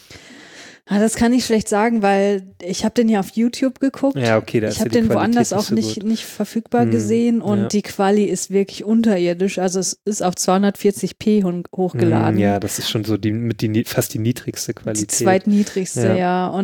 Ah, das kann ich schlecht sagen, weil ich habe den ja auf YouTube geguckt. Ja, okay, da ist Ich ja habe die den Qualität woanders auch so nicht, gut. nicht verfügbar Hm, gesehen und ja. die Quali ist wirklich unterirdisch. Also es ist auf zweihundertvierzig p hon- hochgeladen. Hm, ja, das ist schon so die, mit die, fast die niedrigste die Qualität. zweitniedrigste, Ja. ja. Und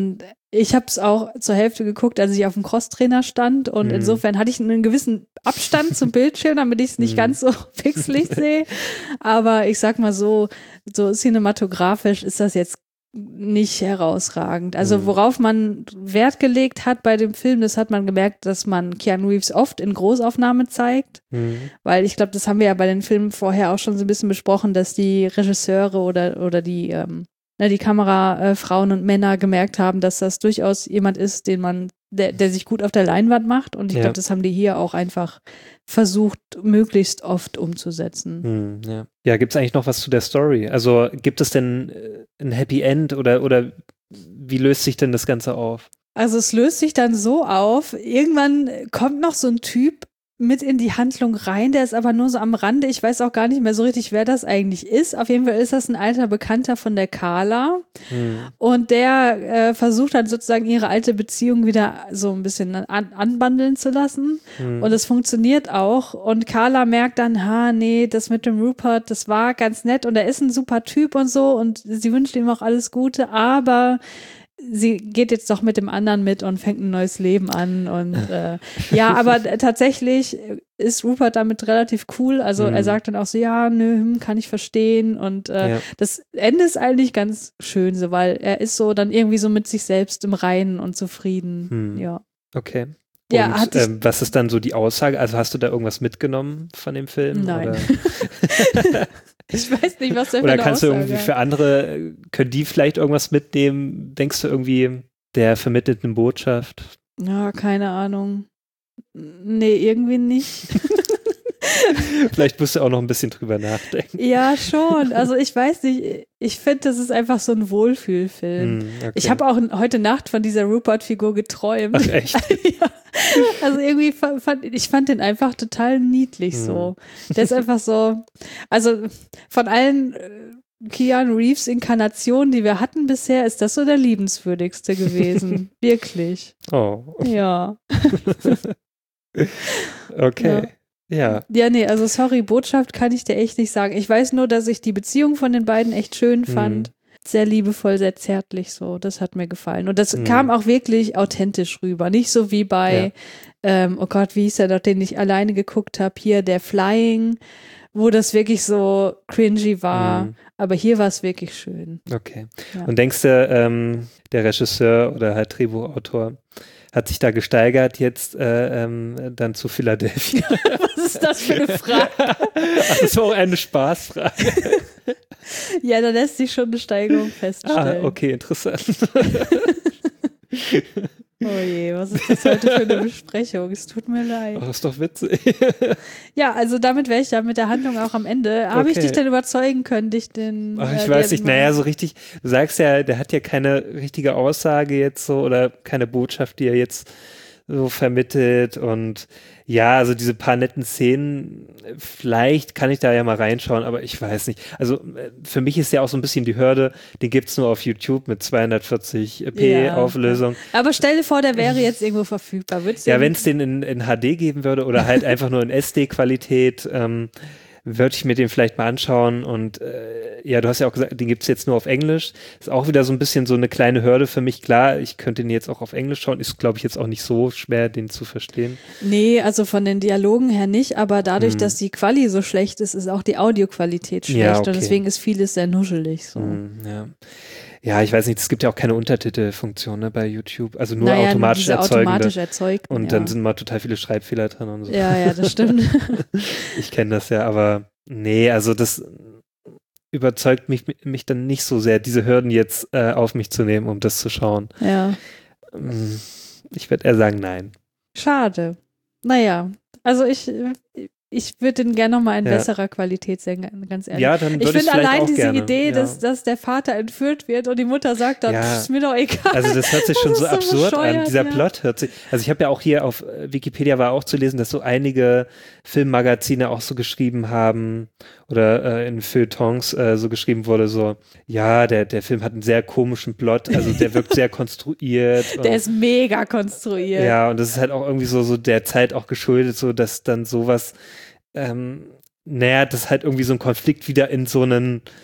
ich habe es auch zur Hälfte geguckt, als ich auf dem Crosstrainer stand und mhm. insofern hatte ich einen gewissen Abstand zum Bildschirm, damit ich es nicht mhm. ganz so pixelig sehe. Aber ich sag mal so, so cinematografisch ist das jetzt nicht herausragend. Also Mhm. worauf man Wert gelegt hat bei dem Film, das hat man gemerkt, dass man Keanu Reeves oft in Großaufnahme zeigt, Mhm. weil ich glaube, das haben wir ja bei den Filmen vorher auch schon so ein bisschen besprochen, dass die Regisseure oder, oder die, ähm, ne, die Kamerafrauen und Männer gemerkt haben, dass das durchaus jemand ist, den man, der, der sich gut auf der Leinwand macht und ich Ja. glaube, das haben die hier auch einfach versucht, möglichst oft umzusetzen. Hm, ja, ja gibt es eigentlich noch was zu der Story? Also gibt es denn äh, ein Happy End oder, oder wie löst sich denn das Ganze auf? Also es löst sich dann so auf, irgendwann kommt noch so ein Typ mit in die Handlung rein, der ist aber nur so am Rande, ich weiß auch gar nicht mehr so richtig, wer das eigentlich ist. Auf jeden Fall ist das ein alter Bekannter von der Carla Hm. und der äh, versucht dann sozusagen ihre alte Beziehung wieder so ein bisschen an, anbandeln zu lassen Hm. und es funktioniert auch und Carla merkt dann, ha, nee, das mit dem Rupert, das war ganz nett und er ist ein super Typ und so und sie wünscht ihm auch alles Gute, aber sie geht jetzt doch mit dem anderen mit und fängt ein neues Leben an und äh, ja, aber tatsächlich ist Rupert damit relativ cool, also Mhm. er sagt dann auch so, ja, nö, hm, kann ich verstehen und äh, Ja. das Ende ist eigentlich ganz schön so, weil er ist so dann irgendwie so mit sich selbst im Reinen und zufrieden, Hm. ja. Okay. Ja, Und hatte ich- ähm, was ist dann so die Aussage? Also hast du da irgendwas mitgenommen von dem Film? Nein. Oder, Ich weiß nicht, was der für oder eine kannst du Aussage irgendwie hat. für andere, äh, können die vielleicht irgendwas mitnehmen? Denkst du irgendwie, der vermittelt eine Botschaft? Ja, keine Ahnung. Nee, irgendwie nicht. Vielleicht musst du auch noch ein bisschen drüber nachdenken. Ja, schon. Also ich weiß nicht, ich finde, das ist einfach so ein Wohlfühlfilm. Hm, okay. Ich habe auch heute Nacht von dieser Rupert-Figur geträumt. Ach, echt? Ja. Also irgendwie fand, fand ich fand den einfach total niedlich so. Der ist einfach so, also von allen äh, Keanu Reeves Inkarnationen, die wir hatten bisher, ist das so der liebenswürdigste gewesen. Wirklich. Oh, Ja. okay. Ja. Ja, nee, also sorry, Botschaft kann ich dir echt nicht sagen. Ich weiß nur, dass ich die Beziehung von den beiden echt schön fand. Sehr liebevoll, sehr zärtlich so. Das hat mir gefallen. Und das Mhm. kam auch wirklich authentisch rüber. Nicht so wie bei, ähm, oh Gott, wie hieß der doch, den ich alleine geguckt habe, hier, der Flying, wo das wirklich so cringy war. Mhm. Aber hier war es wirklich schön. Okay. Ja. Und denkst du, ähm, der Regisseur oder halt Drehbuchautor hat sich da gesteigert jetzt äh, ähm, dann zu Philadelphia? Was ist das für eine Frage? Das ist auch eine Spaßfrage. Ja, da lässt sich schon eine Steigerung Ah, feststellen. okay, interessant. Oh je, was ist das heute für eine Besprechung? Es tut mir leid. Oh, das ist doch witzig. Ja, also damit wäre ich ja mit der Handlung auch am Ende. Habe ich Okay. dich denn überzeugen können, dich den... Ach, ich äh, weiß den nicht, naja, so richtig, du sagst ja, der hat ja keine richtige Aussage jetzt so oder keine Botschaft, die er jetzt so vermittelt und ja, also diese paar netten Szenen, vielleicht kann ich da ja mal reinschauen, aber ich weiß nicht. Also äh, für mich ist ja auch so ein bisschen die Hürde, den gibt's nur auf YouTube mit zweihundertvierzig p Ja. Auflösung. Aber stell dir vor, der wäre jetzt irgendwo verfügbar. Würdest du Ja, ihn- wenn es den in, in H D geben würde oder halt einfach nur in S D-Qualität, ähm, würde ich mir den vielleicht mal anschauen und äh, ja, du hast ja auch gesagt, den gibt's jetzt nur auf Englisch. Ist auch wieder so ein bisschen so eine kleine Hürde für mich. Klar, ich könnte den jetzt auch auf Englisch schauen. Ist, glaube ich, jetzt auch nicht so schwer, den zu verstehen. Nee, also von den Dialogen her nicht, aber dadurch, Hm. dass die Quali so schlecht ist, ist auch die Audioqualität schlecht Ja, okay. und deswegen ist vieles sehr nuschelig so. Hm, ja. ja, ich weiß nicht, es gibt ja auch keine Untertitelfunktion ne, bei YouTube. Also nur Naja, nur automatisch diese erzeugende. automatisch erzeugten, und ja. dann sind mal total viele Schreibfehler drin und so. Ja, ja, das stimmt. Ich kenne das ja, aber nee, also das überzeugt mich, mich dann nicht so sehr, diese Hürden jetzt äh, auf mich zu nehmen, um das zu schauen. Ja. Mm, Ich würde eher sagen, nein. Schade. Naja, also ich, ich würde den gerne nochmal in Ja. besserer Qualität sehen, ganz ehrlich. Ja, dann ich würde ich finde vielleicht allein auch diese gerne. Idee, Ja. dass, dass der Vater entführt wird und die Mutter sagt dann, Ja. "Pff, ist mir doch egal. Also das hört sich schon Das so ist so absurd an. bescheuert, Dieser ja. Plot hört sich, also ich habe ja auch hier auf äh, Wikipedia war auch zu lesen, dass so einige Filmmagazine auch so geschrieben haben oder äh, in Feuilletons äh, so geschrieben wurde, so, ja, der, der Film hat einen sehr komischen Plot, also der wirkt sehr konstruiert. Der und, ist mega konstruiert. ja, und das ist halt auch irgendwie so, so der Zeit auch geschuldet, so dass dann sowas, ähm, naja, das halt irgendwie so ein Konflikt wieder in so einen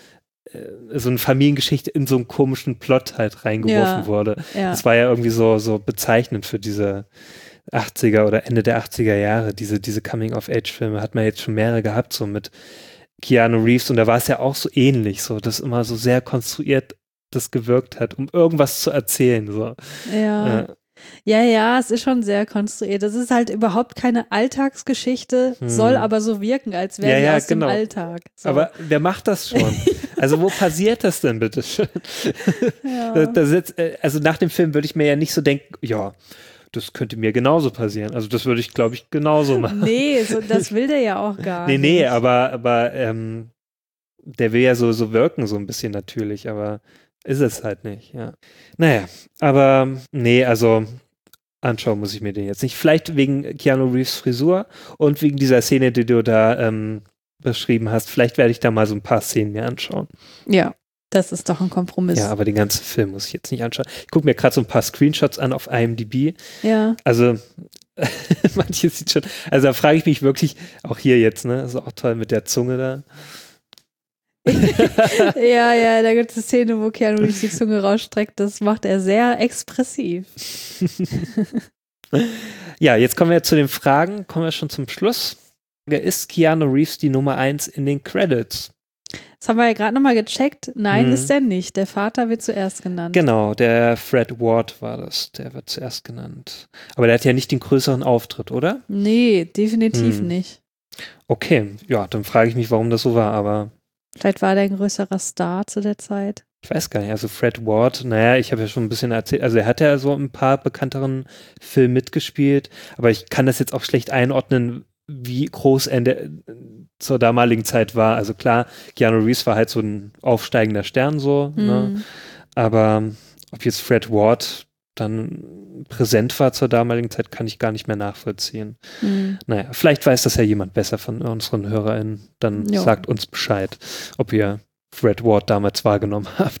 äh, so eine Familiengeschichte in so einen komischen Plot halt reingeworfen Ja, wurde. ja. Das war ja irgendwie so, so bezeichnend für diese achtziger oder Ende der achtziger Jahre, diese, diese Coming-of-Age-Filme hat man jetzt schon mehrere gehabt, so mit Keanu Reeves, und da war es ja auch so ähnlich, so, dass immer so sehr konstruiert das gewirkt hat, um irgendwas zu erzählen, so. Ja. Äh, Ja, ja, es ist schon sehr konstruiert. Das ist halt überhaupt keine Alltagsgeschichte, Hm. soll aber so wirken, als wäre Ja, die ja, aus genau. dem Alltag. So. Aber wer macht das schon? Also wo passiert das denn bitte schön? Ja. Da, da sitzt, äh, also nach dem Film würde ich mir ja nicht so denken, ja, das könnte mir genauso passieren. Also das würde ich, glaube ich, genauso machen. Nee, so, das will der ja auch gar Nee, nicht. nee, aber, aber ähm, der will ja so, so wirken, so ein bisschen natürlich, aber ist es halt nicht, ja. Naja, aber nee, also anschauen muss ich mir den jetzt nicht. Vielleicht wegen Keanu Reeves Frisur und wegen dieser Szene, die du da ähm, beschrieben hast. Vielleicht werde ich da mal so ein paar Szenen mir anschauen. Ja, das ist doch ein Kompromiss. Ja, aber den ganzen Film muss ich jetzt nicht anschauen. Ich gucke mir gerade so ein paar Screenshots an auf I M D B. Ja. Also manches sieht schon, also da frage ich mich wirklich, auch hier jetzt, ne, ist auch toll mit der Zunge da. Ja, ja, da gibt es eine Szene, wo Keanu Reeves die Zunge rausstreckt. Das macht er sehr expressiv. Ja, jetzt kommen wir zu den Fragen. Kommen wir schon zum Schluss. Ist Keanu Reeves die Nummer eins in den Credits? Das haben wir ja gerade nochmal gecheckt. Nein, Mhm. ist der nicht. Der Vater wird zuerst genannt. Genau, der Fred Ward war das. Der wird zuerst genannt. Aber der hat ja nicht den größeren Auftritt, oder? Nee, definitiv Hm. nicht. Okay, ja, dann frage ich mich, warum das so war, aber Vielleicht war der ein größerer Star zu der Zeit. ich weiß gar nicht. Also Fred Ward, naja, ich habe ja schon ein bisschen erzählt, also er hat ja so ein paar bekannteren Filmen mitgespielt, aber ich kann das jetzt auch schlecht einordnen, wie groß er in der, zur damaligen Zeit war. Also klar, Keanu Reeves war halt so ein aufsteigender Stern so, ne? Mhm. Aber ob jetzt Fred Ward dann präsent war zur damaligen Zeit, kann ich gar nicht mehr nachvollziehen. Mhm. Naja, vielleicht weiß das ja jemand besser von unseren HörerInnen. Dann Jo. sagt uns Bescheid, ob ihr Fred Ward damals wahrgenommen habt.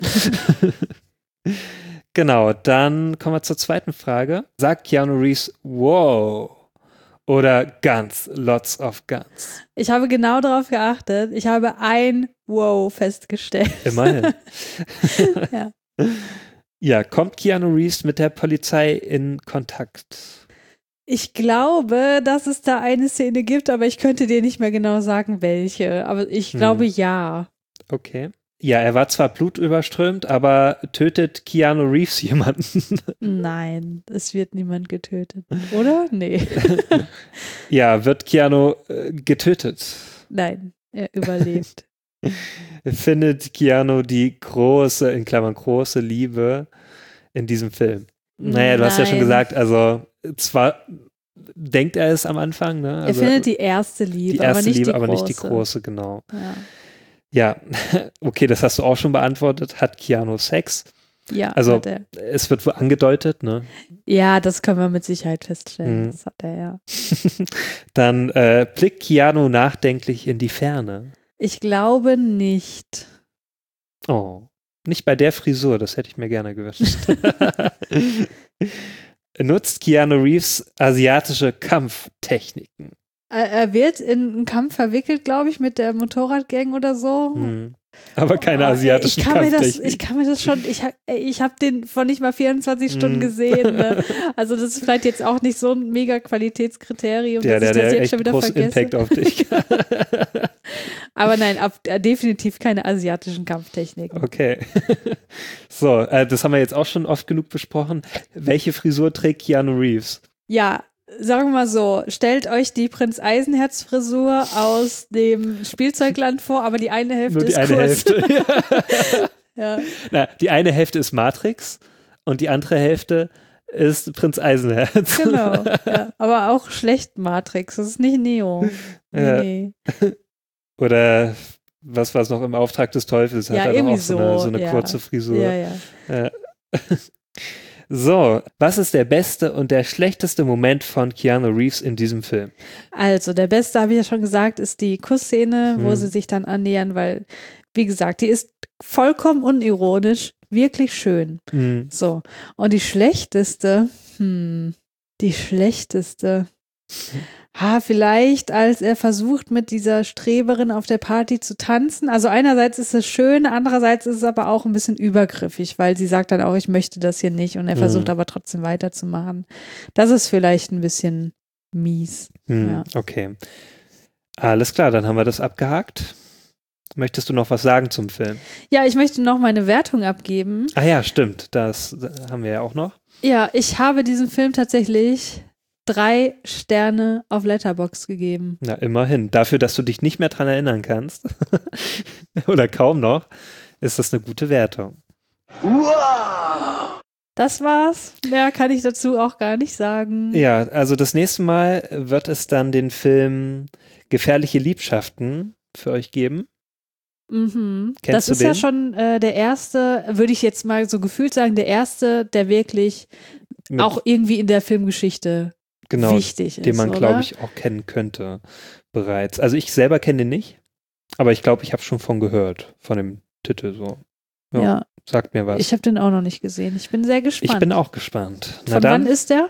Genau, dann kommen wir zur zweiten Frage. Sagt Keanu Reeves, wow, oder Guns, lots of Guns? Ich habe genau darauf geachtet. Ich habe ein Wow festgestellt. Immerhin. Ja. Ja, kommt Keanu Reeves mit der Polizei in Kontakt? Ich glaube, dass es da eine Szene gibt, aber ich könnte dir nicht mehr genau sagen, welche. Aber ich Hm. glaube, ja. Okay. Ja, er war zwar blutüberströmt, aber tötet Keanu Reeves jemanden? Nein, es wird niemand getötet. Oder? Nee. Ja, wird Keanu äh, getötet? Nein, er überlebt. Findet Keanu die große, in Klammern große Liebe in diesem Film? Naja, du hast ja schon Nein. gesagt, also zwar denkt er es am Anfang, ne? Er Also, findet die erste Liebe, die erste aber nicht Liebe, die aber große. nicht die große, genau. Ja. Ja, okay, das hast du auch schon beantwortet. Hat Keanu Sex? Ja, Also hat er. es wird wohl angedeutet, ne? Ja, das können wir mit Sicherheit feststellen. Mhm. Das hat er ja. Dann äh, blickt Keanu nachdenklich in die Ferne. Ich glaube nicht. Oh, nicht bei der Frisur, das hätte ich mir gerne gewünscht. Nutzt Keanu Reeves asiatische Kampftechniken? Er, er wird in einen Kampf verwickelt, glaube ich, mit der Motorradgang oder so. Hm. Aber keine Oh, asiatischen ich kann mir das, Kampftechniken. Ich kann mir das schon, ich habe ich hab den vor nicht mal vierundzwanzig Stunden Hm. gesehen. Ne? Also das ist vielleicht jetzt auch nicht so ein mega Qualitätskriterium, Ja, dass der, ich das der jetzt echt schon wieder großen vergesse. Impact auf dich. Aber nein, ab, äh, definitiv keine asiatischen Kampftechniken. Okay. So, äh, das haben wir jetzt auch schon oft genug besprochen. Welche Frisur trägt Keanu Reeves? Ja, sagen wir mal so, stellt euch die Prinz Eisenherz Frisur aus dem Spielzeugland vor, aber die eine Hälfte Nur die ist eine kurz. Hälfte. Ja. Na, die eine Hälfte ist Matrix und die andere Hälfte ist Prinz Eisenherz. Genau, ja. Aber auch schlecht Matrix, das ist nicht Neo. Ja. Nee. Oder was war es noch im Auftrag des Teufels? Hat Ja, er doch irgendwie auch so eine, so, so eine ja. kurze Frisur. Ja, ja. Ja. So, was ist der beste und der schlechteste Moment von Keanu Reeves in diesem Film? Also, der beste, habe ich ja schon gesagt, ist die Kussszene, wo Hm. sie sich dann annähern, weil, wie gesagt, die ist vollkommen unironisch, wirklich schön. Hm. So. Und die schlechteste, hm, die schlechteste ha, vielleicht als er versucht, mit dieser Streberin auf der Party zu tanzen. Also einerseits ist es schön, andererseits ist es aber auch ein bisschen übergriffig, weil sie sagt dann auch, ich möchte das hier nicht und er versucht Mhm. aber trotzdem weiterzumachen. Das ist vielleicht ein bisschen mies. Hm, Ja. Okay. Alles klar, dann haben wir das abgehakt. Möchtest du noch was sagen zum Film? Ja, ich möchte noch meine Wertung abgeben. Ah ja, stimmt. Das haben wir ja auch noch. Ja, ich habe diesem Film tatsächlich drei Sterne auf Letterboxd gegeben. Na, immerhin. Dafür, dass du dich nicht mehr dran erinnern kannst, oder kaum noch, ist das eine gute Wertung. Das war's. Mehr kann ich dazu auch gar nicht sagen. Ja, also das nächste Mal wird es dann den Film Gefährliche Liebschaften für euch geben. Mhm. Kennst das du ist ja den? schon äh, der erste, würde ich jetzt mal so gefühlt sagen, der erste, der wirklich Mit- auch irgendwie in der Filmgeschichte genau, wichtig ist, den man, oder? glaube ich, auch kennen könnte bereits. Also ich selber kenne den nicht, aber ich glaube, ich habe schon von gehört, von dem Titel so. Ja, Ja. Sagt mir was. Ich habe den auch noch nicht gesehen. Ich bin sehr gespannt. Ich bin auch gespannt. Na Von dann, wann ist der?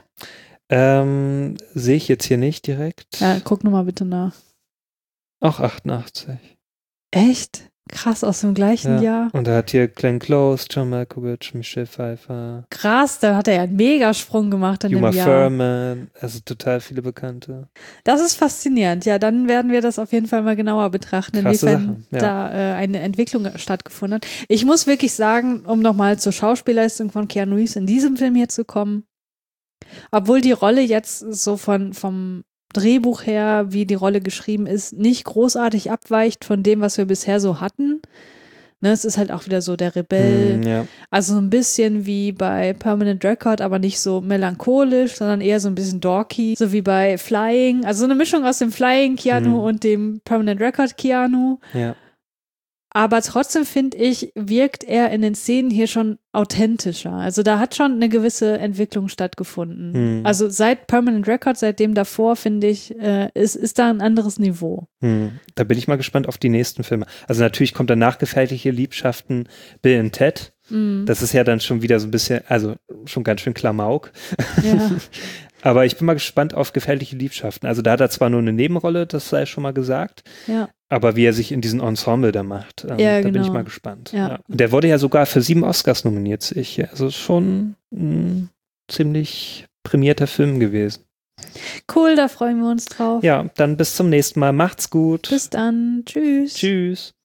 ähm, sehe ich jetzt hier nicht direkt. Ja, guck nochmal bitte nach. Auch achtundachtzig. Echt? Krass, aus dem gleichen Ja. Jahr. Und er hat hier Glenn Close, John Malkovich, Michelle Pfeiffer, Krass, dann hat er ja einen Megasprung gemacht in Uma dem Jahr. Thurman, also total viele Bekannte. Das ist faszinierend. Ja, dann werden wir das auf jeden Fall mal genauer betrachten, Krasse inwiefern Sache, ja. da äh, eine Entwicklung stattgefunden hat. Ich muss wirklich sagen, um nochmal zur Schauspielleistung von Keanu Reeves in diesem Film hier zu kommen, obwohl die Rolle jetzt so von vom Drehbuch her, wie die Rolle geschrieben ist, nicht großartig abweicht von dem, was wir bisher so hatten. Ne, es ist halt auch wieder so der Rebell. Mm, ja. Also so ein bisschen wie bei Permanent Record, aber nicht so melancholisch, sondern eher so ein bisschen dorky, so wie bei Flying. Also so eine Mischung aus dem Flying Keanu Mhm. und dem Permanent Record Keanu. Ja. Aber trotzdem finde ich, wirkt er in den Szenen hier schon authentischer. Also da hat schon eine gewisse Entwicklung stattgefunden. Mhm. Also seit Permanent Record, seitdem davor, finde ich, äh, ist, ist da ein anderes Niveau. Hm. Da bin ich mal gespannt auf die nächsten Filme. Also natürlich kommt danach Gefährliche Liebschaften, Bill und Ted. Mhm. Das ist ja dann schon wieder so ein bisschen, also schon ganz schön Klamauk. Ja. Aber ich bin mal gespannt auf Gefährliche Liebschaften. Also da hat er zwar nur eine Nebenrolle, das sei schon mal gesagt, Ja. aber wie er sich in diesen Ensemble da macht, ähm, Ja, da bin ich genau. mal gespannt. Ja. Ja. Und der wurde ja sogar für sieben Oscars nominiert, sehe ich hier. Also schon ein ziemlich prämierter Film gewesen. Cool, da freuen wir uns drauf. Ja, dann bis zum nächsten Mal. Macht's gut. Bis dann. Tschüss. Tschüss.